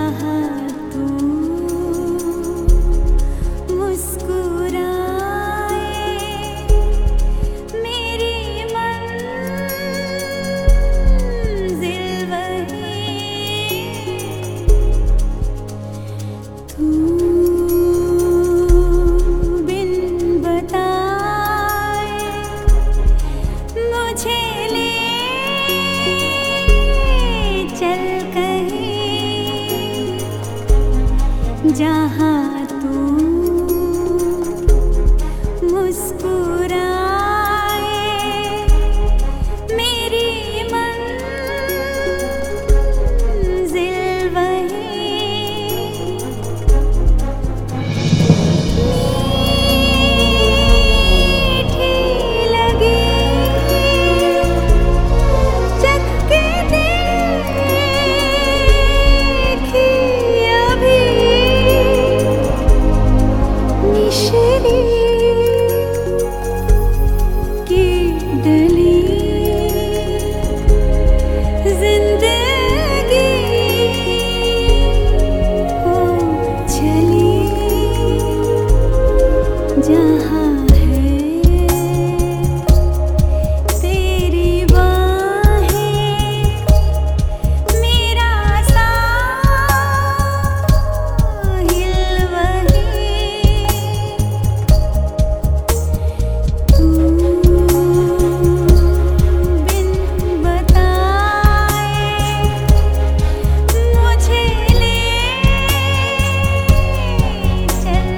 जहाँ तू मुस्कुराए मेरी मंजिल वही मीठी लगी जग के देखी अभी निशरी की डली जिंदगी हो चली जहाँ है तेरी बाहें मेरा साहिल वही बिन बताए मुझे ले चल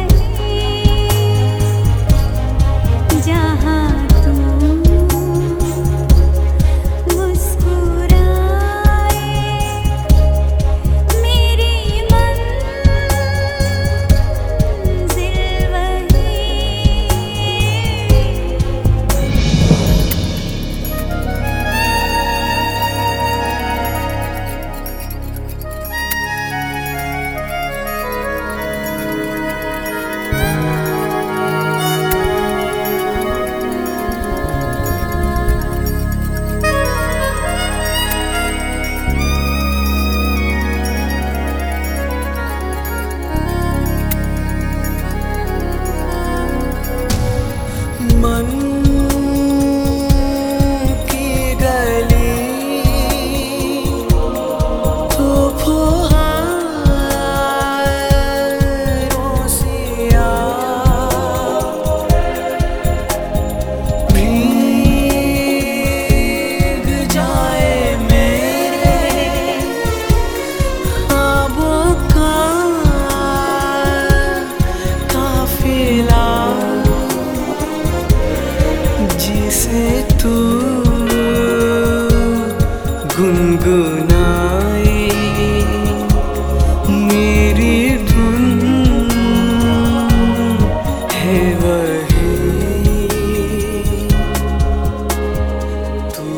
कहीं जहाँ तू मुस्कुराए मेरी मंजिल वही मन की गली तो फुहारों सिया भीग जाए मेरे ख्वाबों का काफिला जिसे तू गुनगुनाए मेरी धुन है वही तू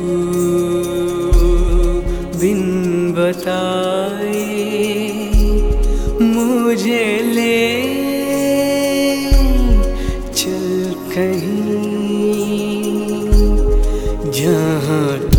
बिन बताए मुझे ले चल कहीं जहाँ